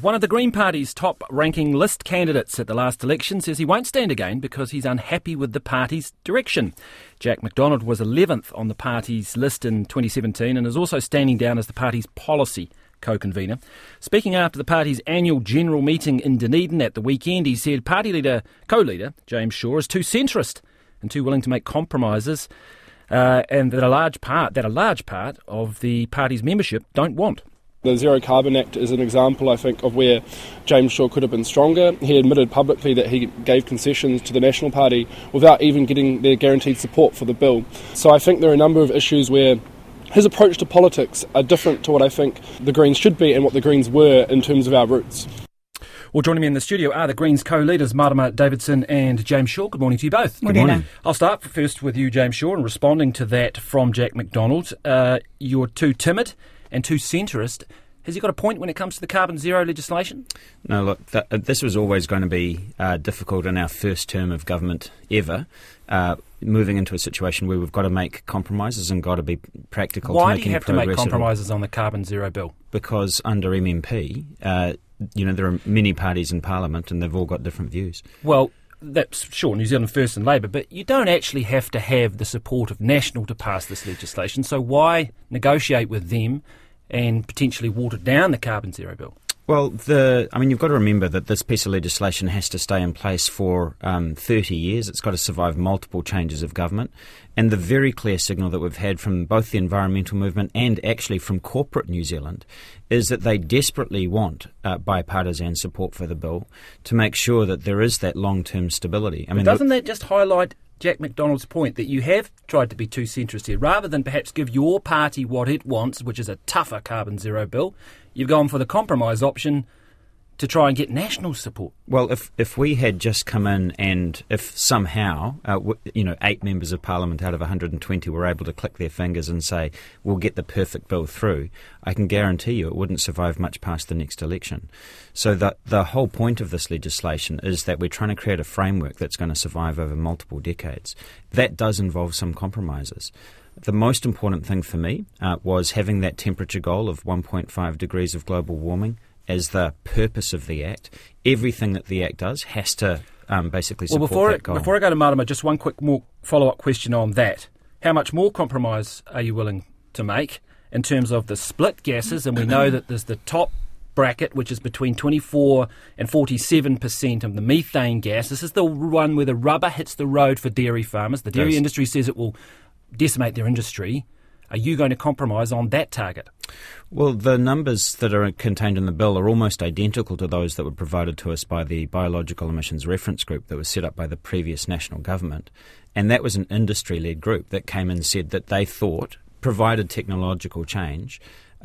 One of the Green Party's top-ranking list candidates at the last election says he won't stand again because he's unhappy with the party's direction. Jack Macdonald was 11th on the party's list in 2017 and is also standing down as the party's policy co-convener. Speaking after the party's annual general meeting in Dunedin at the weekend, he said party co-leader James Shaw is too centrist and too willing to make compromises and that a large part of the party's membership don't want. The Zero Carbon Act is an example, I think, of where James Shaw could have been stronger. He admitted publicly that he gave concessions to the National Party without even getting their guaranteed support for the bill. So I think there are a number of issues where his approach to politics are different to what I think the Greens should be and what the Greens were in terms of our roots. Well, joining me in the studio are the Greens co-leaders, Marama Davidson and James Shaw. Good morning to you both. Good morning. I'll start first with you, James Shaw, and responding to that from Jack Macdonald. You're too timid and too centrist. Has he got a point when it comes to the carbon zero legislation? No, look, this was always going to be difficult in our first term of government ever, moving into a situation where we've got to make compromises and got to be practical. Why do you have to make compromises on the carbon zero bill? Because under MMP, there are many parties in Parliament and they've all got different views. Well, that's sure, New Zealand First and Labour, but you don't actually have to have the support of National to pass this legislation, so why negotiate with them and potentially water down the carbon zero bill? Well, you've got to remember that this piece of legislation has to stay in place for 30 years. It's got to survive multiple changes of government. And the very clear signal that we've had from both the environmental movement and actually from corporate New Zealand is that they desperately want bipartisan support for the bill to make sure that there is that long-term stability. Doesn't that just highlight Jack Macdonald's point that you have tried to be too centrist here? Rather than perhaps give your party what it wants, which is a tougher carbon zero bill, you've gone for the compromise option to try and get national support. Well, if we had just come in and if somehow, 8 members of Parliament out of 120 were able to click their fingers and say, we'll get the perfect bill through, I can guarantee you it wouldn't survive much past the next election. So the whole point of this legislation is that we're trying to create a framework that's going to survive over multiple decades. That does involve some compromises. The most important thing for me was having that temperature goal of 1.5 degrees of global warming as the purpose of the Act. Everything that the Act does has to basically support that goal. Before I go to Marama, just one quick more follow-up question on that. How much more compromise are you willing to make in terms of the split gases? And we know that there's the top bracket, which is between 24 and 47% of the methane gas. This is the one where the rubber hits the road for dairy farmers. The dairy industry says it will decimate their industry. Are you going to compromise on that target? Well, the numbers that are contained in the bill are almost identical to those that were provided to us by the Biological Emissions Reference Group that was set up by the previous national government. And that was an industry-led group that came and said that they thought, provided technological change,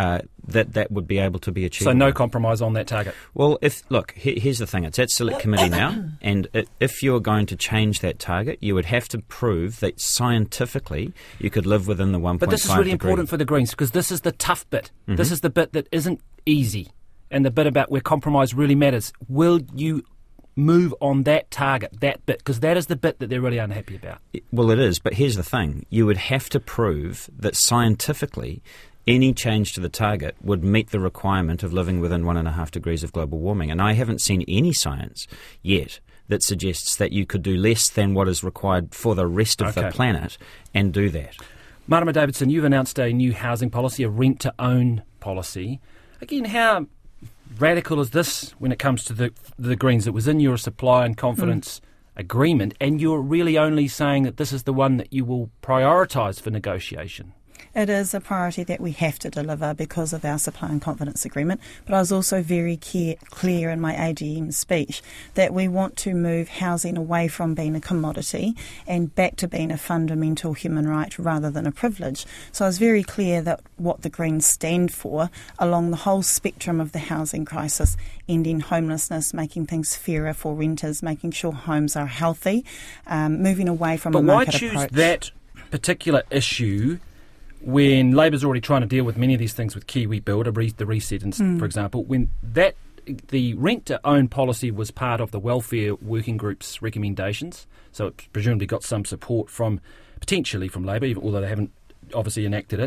that would be able to be achieved. So no compromise on that target? Well, here's the thing. It's at select committee now, and if you're going to change that target, you would have to prove that scientifically you could live within the 1.5 But this is really important for the Greens because this is the tough bit. Mm-hmm. This is the bit that isn't easy and the bit about where compromise really matters. Will you move on that target, that bit? Because that is the bit that they're really unhappy about. Well, it is, but here's the thing. You would have to prove that scientifically any change to the target would meet the requirement of living within 1.5 degrees of global warming. And I haven't seen any science yet that suggests that you could do less than what is required for the rest of the planet and do that. Marama Davidson, you've announced a new housing policy, a rent-to-own policy. Again, how radical is this when it comes to the Greens? It was in your supply and confidence agreement, and you're really only saying that this is the one that you will prioritise for negotiation. It is a priority that we have to deliver because of our supply and confidence agreement. But I was also very clear in my AGM speech that we want to move housing away from being a commodity and back to being a fundamental human right rather than a privilege. So I was very clear that what the Greens stand for along the whole spectrum of the housing crisis, ending homelessness, making things fairer for renters, making sure homes are healthy, moving away from a market approach. But why choose that particular issue when Labour's already trying to deal with many of these things with Kiwi Build, the reset, for example, when the rent-to-own policy was part of the Welfare Working Group's recommendations, so it presumably got some support potentially from Labour, although they haven't obviously enacted it.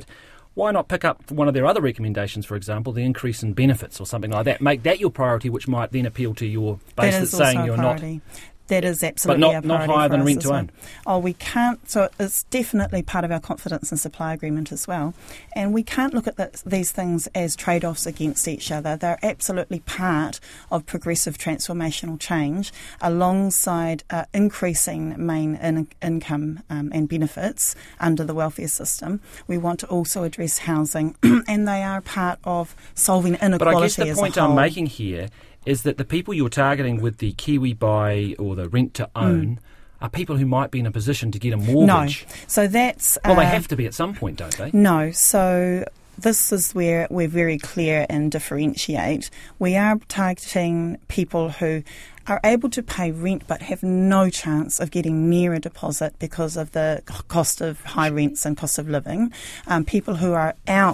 why not pick up one of their other recommendations, for example, the increase in benefits or something like that? Make that your priority, which might then appeal to your base that's saying you're not. That is absolutely a priority. But not higher than rent to own. Oh, we can't. So it's definitely part of our confidence and supply agreement as well. And we can't look at these things as trade-offs against each other. They're absolutely part of progressive transformational change alongside increasing main income and benefits under the welfare system. We want to also address housing, and they are part of solving inequality as a whole. But I guess the point I'm making here is that the people you're targeting with the Kiwi Buy or the rent to own are people who might be in a position to get a mortgage. No. So that's... Well, they have to be at some point, don't they? No. So this is where we're very clear and differentiate. We are targeting people who are able to pay rent but have no chance of getting near a deposit because of the cost of high rents and cost of living. People who are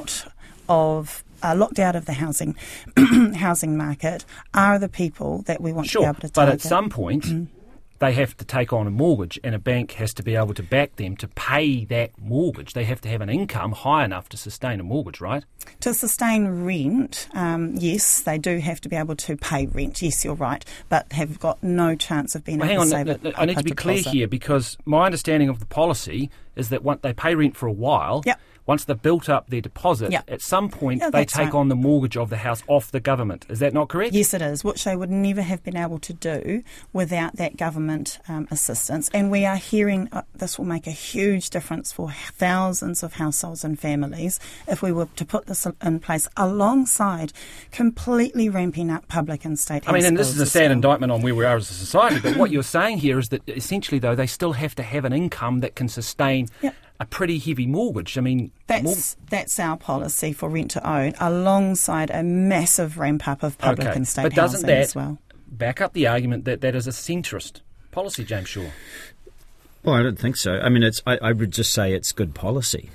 locked out of the housing market are the people that we want to be able to target. But at some point, they have to take on a mortgage, and a bank has to be able to back them to pay that mortgage. They have to have an income high enough to sustain a mortgage, right? To sustain rent, yes, they do have to be able to pay rent. Yes, you're right, but have got no chance of being able to save it. I need to be clear here, because my understanding of the policy is that once they pay rent for a while, once they've built up their deposit, at some point they take on the mortgage of the house off the government. Is that not correct? Yes, it is, which they would never have been able to do without that government assistance. And we are hearing this will make a huge difference for thousands of households and families if we were to put this in place alongside completely ramping up public and state house and this bills is a sad indictment on where we are as a society, but what you're saying here is that essentially, though, they still have to have an income that can sustain a pretty heavy mortgage. I mean, that's our policy for rent to own, alongside a massive ramp up of public and state housing as well. Back up the argument that is a centrist policy, James Shaw? Well, I don't think so. I mean, I would just say it's good policy.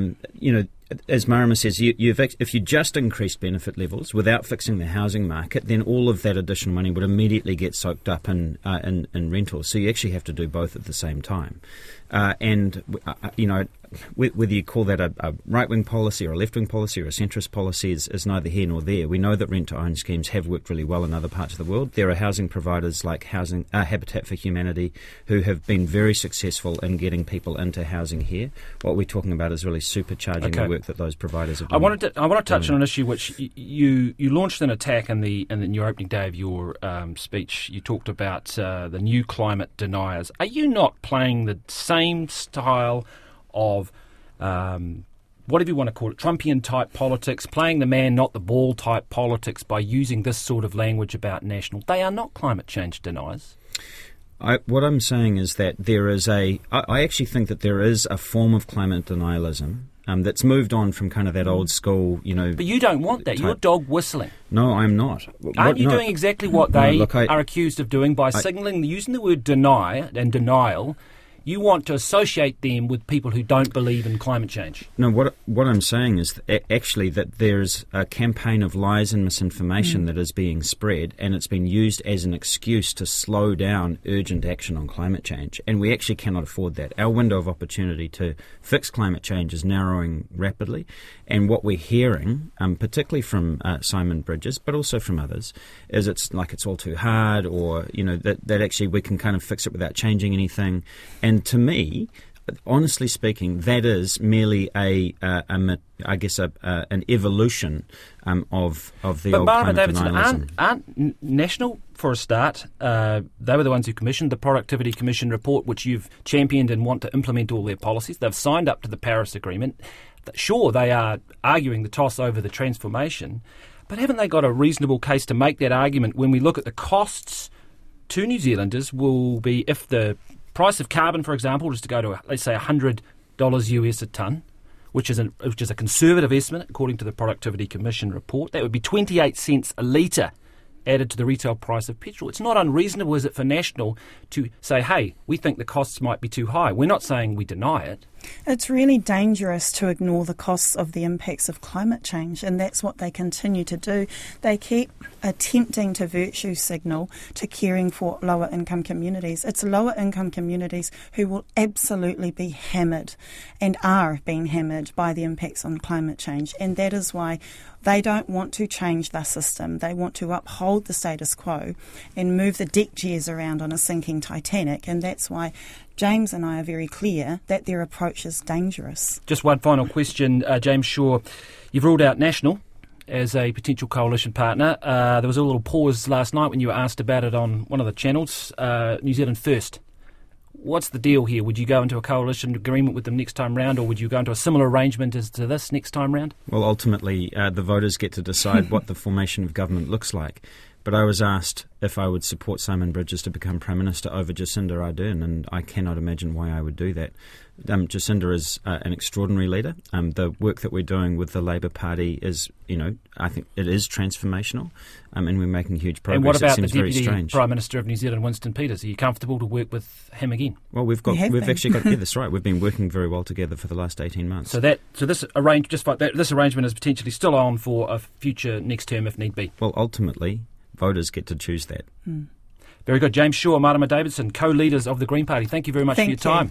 As Marama says, if you just increased benefit levels without fixing the housing market, then all of that additional money would immediately get soaked up in rentals. So you actually have to do both at the same time. Whether you call that a right-wing policy or a left-wing policy or a centrist policy is neither here nor there. We know that rent-to-own schemes have worked really well in other parts of the world. There are housing providers like Habitat for Humanity who have been very successful in getting people into housing here. What we're talking about is really supercharging the work that those providers have done. I want to touch on an issue which you launched an attack in your opening day of your speech. You talked about the new climate deniers. Are you not playing the same style of whatever you want to call it, Trumpian-type politics, playing the man, not the ball type politics by using this sort of language about national? They are not climate change deniers. What I'm saying is that there is I actually think that there is a form of climate denialism that's moved on from kind of that old school, But you don't want that. You're dog whistling. No, I'm not. Aren't you doing exactly what they are accused of doing by using the word deny and denial? You want to associate them with people who don't believe in climate change. No, what I'm saying is actually that there's a campaign of lies and misinformation that is being spread, and it's been used as an excuse to slow down urgent action on climate change. And we actually cannot afford that. Our window of opportunity to fix climate change is narrowing rapidly. And what we're hearing, particularly from Simon Bridges, but also from others, is it's all too hard, or that actually we can kind of fix it without changing anything. And to me, honestly speaking, that is merely an evolution of the old climate denialism. Aren't National, for a start, they were the ones who commissioned the Productivity Commission report, which you've championed and want to implement all their policies. They've signed up to the Paris Agreement. Sure, they are arguing the toss over the transformation, but haven't they got a reasonable case to make that argument when we look at the costs to New Zealanders will be, if the price of carbon, for example, was to go to, let's say, $100 US a tonne, which is a conservative estimate according to the Productivity Commission report, that would be 28 cents a litre added to the retail price of petrol. It's not unreasonable, is it, for National to say, hey, we think the costs might be too high. We're not saying we deny it. It's really dangerous to ignore the costs of the impacts of climate change, and that's what they continue to do. They keep attempting to virtue signal to caring for lower income communities. It's lower income communities who will absolutely be hammered and are being hammered by the impacts on climate change, and that is why they don't want to change the system. They want to uphold the status quo and move the deck chairs around on a sinking Titanic, and that's why James and I are very clear that their approach is dangerous. Just one final question, James Shaw. You've ruled out National as a potential coalition partner. There was a little pause last night when you were asked about it on one of the channels, New Zealand First. What's the deal here? Would you go into a coalition agreement with them next time round, or would you go into a similar arrangement as to this next time round? Well, ultimately, the voters get to decide what the formation of government looks like. But I was asked if I would support Simon Bridges to become Prime Minister over Jacinda Ardern, and I cannot imagine why I would do that. Jacinda is an extraordinary leader. The work that we're doing with the Labour Party is, I think it is transformational, and we're making huge progress. And what about the Deputy Prime Minister of New Zealand, Winston Peters? Are you comfortable to work with him again? Well, we've actually got that's right. We've been working very well together for the last 18 months. So this arrangement is potentially still on for a future next term if need be. Well, ultimately, voters get to choose that. Very good. James Shaw, Marama Davidson, co-leaders of the Green Party. Thank you very much for your time.